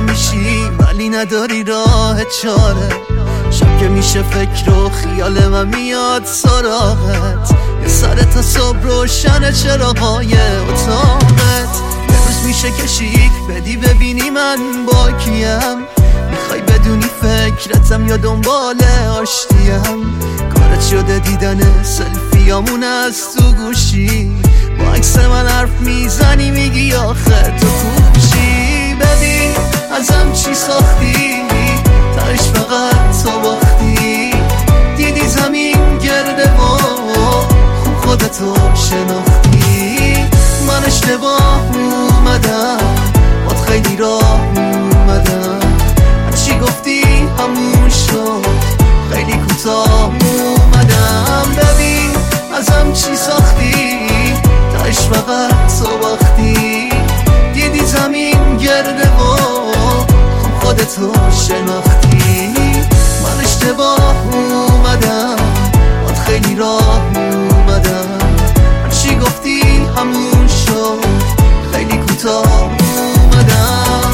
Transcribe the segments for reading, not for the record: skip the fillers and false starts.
میشی ولی نداری راه چاره. شب که میشه فکر و خیال من میاد سراغت. یه سر تا صبح روشن چراغای اتاقت. یه روز میشه که شیک بدی ببینی من با کیم. میخوای بدونی فکرتم یا دنبال آشتیم. کارت شده دیدن سلفیامون از تو گوشی. با عکس من حرف میزنی میگی آخه تو خوشی. ببین ازم چی ساختی تاش فقط تو باختی. دیدی زمین گرده و خوب خودتو شناختی. من اشتباه اومدم باد خیلی راه اومدم. هرچی گفتی همون شد خیلی کوتاه اومدم. ببین ازم چی ساختی تاش فقط تو باختی. دیدی زمین گرده و خوب خودتو شناختی. من اشتباه اومدم باد خیلی راه اومدم. هرچی گفتی همون شد خیلی کوتاه اومدم.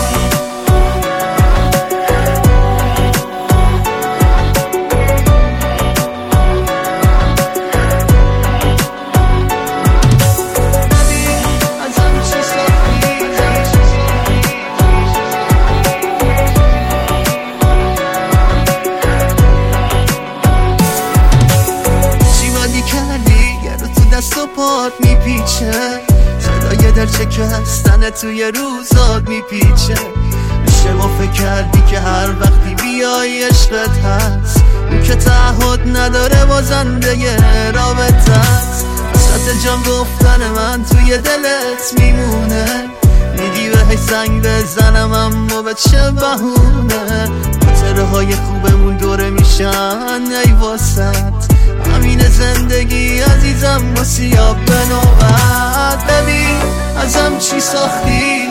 دست و پات میپیچه. صدای در شکستن توی روزات میپیچه. اشتباه فکر کردی که هر وقتی بیای عشقت هست. اون که تعهد نداره بازنده رابطه هست. وسط جان گفتن من توی دلت میمونه. میگی بهش زنگ بزنم اما به چه بهونه. خاطره های خوبمون دوره میشن ای واسط. همین زندگی عزیزم با سیاه به نوبت. ببین ازم چی ساختی.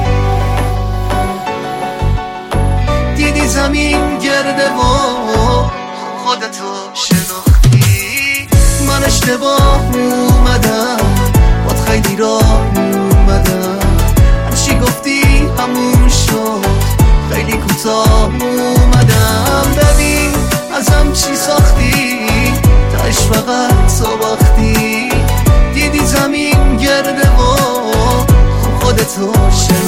دیدی زمین گرده و خودتو شناختی. من اشتباه اومدم باد خیلی راه اومدم. هرچی گفتی همون شد خیلی کوتاه اومدم. ببین ازم چی ساختی تاش فقط تو باختی. دیدی زمین گرده و خوب خودتو شناختی.